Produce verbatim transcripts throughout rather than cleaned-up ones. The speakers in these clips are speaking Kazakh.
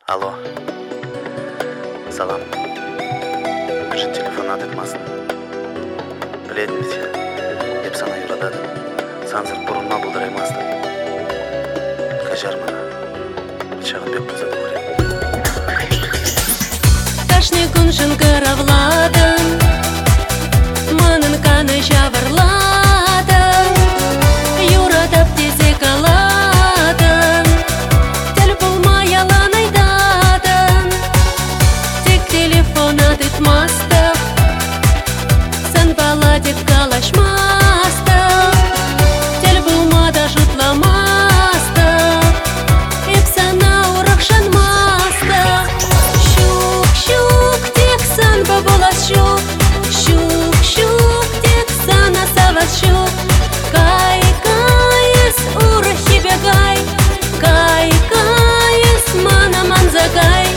Алло, салам. Кіші телефон адетмасын. Білетін бе сен, еп сана юрадады. Сансыр бұрынма бұлдыраймасты. Кажар мына, шағын бек бұлзады көрем. Кашне күншін кыравладың, мұнын қаны жабырладың, юрадап тезек аладың, тіл болмай алан айдадың, тек телефон адытмастық, сын бала деп қалашмастық, тіл болмада жұтламастық, еп сана урақшанмастық. Щук-щук, тек санба болас щук, щук-щук, тек сана савас щук. Кай-кайыс урахи бегай, кай-кайыс мана манзагай.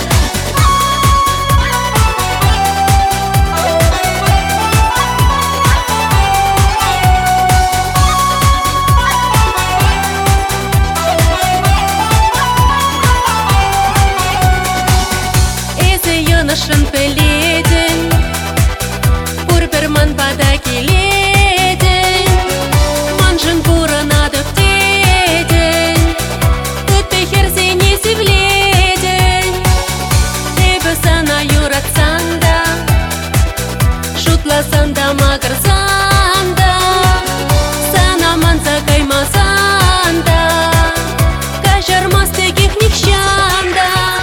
Янышын пеледен, пурперман пада келеден, манжын пурына дөптеден, өтпей херзене севледен. Тебе сана юратсан да, шутласан да мағырсан да, сана манса каймасан да, кажармас тегих нихшан да.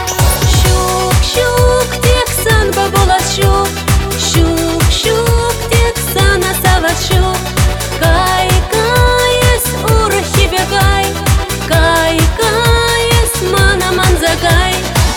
Щук, щук, тек сана савас щук. Кай-кайыс урахи бегай, кай-кайыс мана манзагай.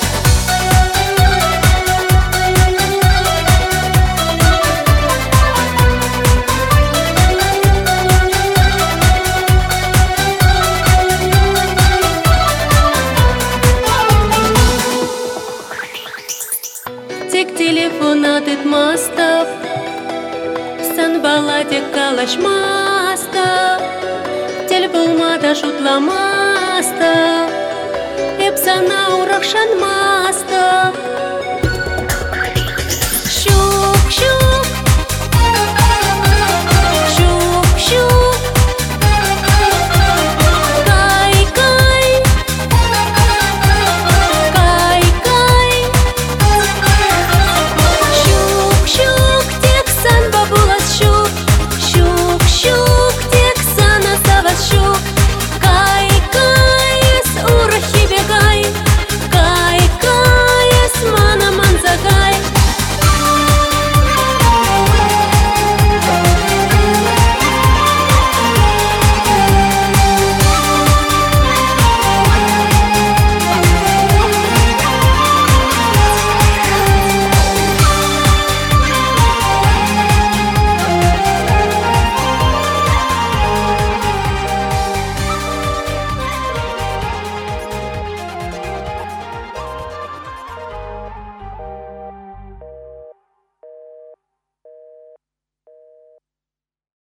Тек телефон адытмастық, сын бала тек қалашмастық, тел болмада жұтламастық, еп сана урақшанмастық.